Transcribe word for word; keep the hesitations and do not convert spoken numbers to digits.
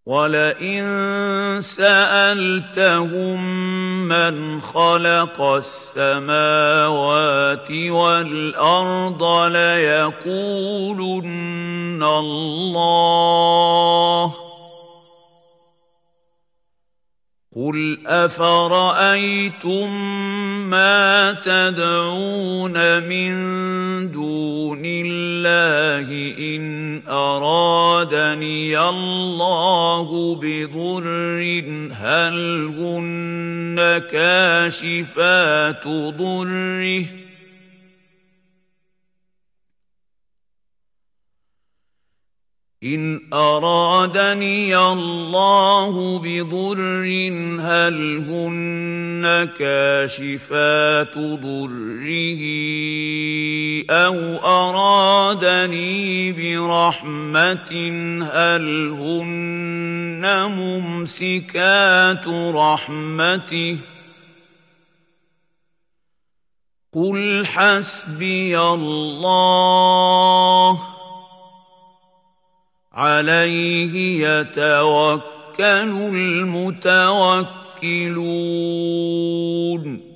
وَلَئِن سَأَلْتَهُم مَّنْ خَلَقَ السَّمَاوَاتِ وَالْأَرْضَ لَيَقُولُنَّ اللَّهُ ۚ قُلْ أَفَرَأَيْتُم مَّا تَدْعُونَ مِن دُونِ اللَّهِ إِنْ أَرَادَنِيَ اللَّهُ بِضُرٍّ هَلْ هُنَّ كَاشِفَاتُ ضُرِّهِ إِنْ أَرَادَنِيَ اللَّهُ بِضُرٍّ هَلْ هُنَّ كَاشِفَاتُ ضُرِّهِ أَوْ أَرَادَنِي بِرَحْمَةٍ هَلْ هُنَّ مُمْسِكَاتُ رَحْمَتِهِ قُلْ حَسْبِيَ اللَّهُ عَلَيْهِ يَتَوَكَّلُ الْمُتَوَكِّلُونَ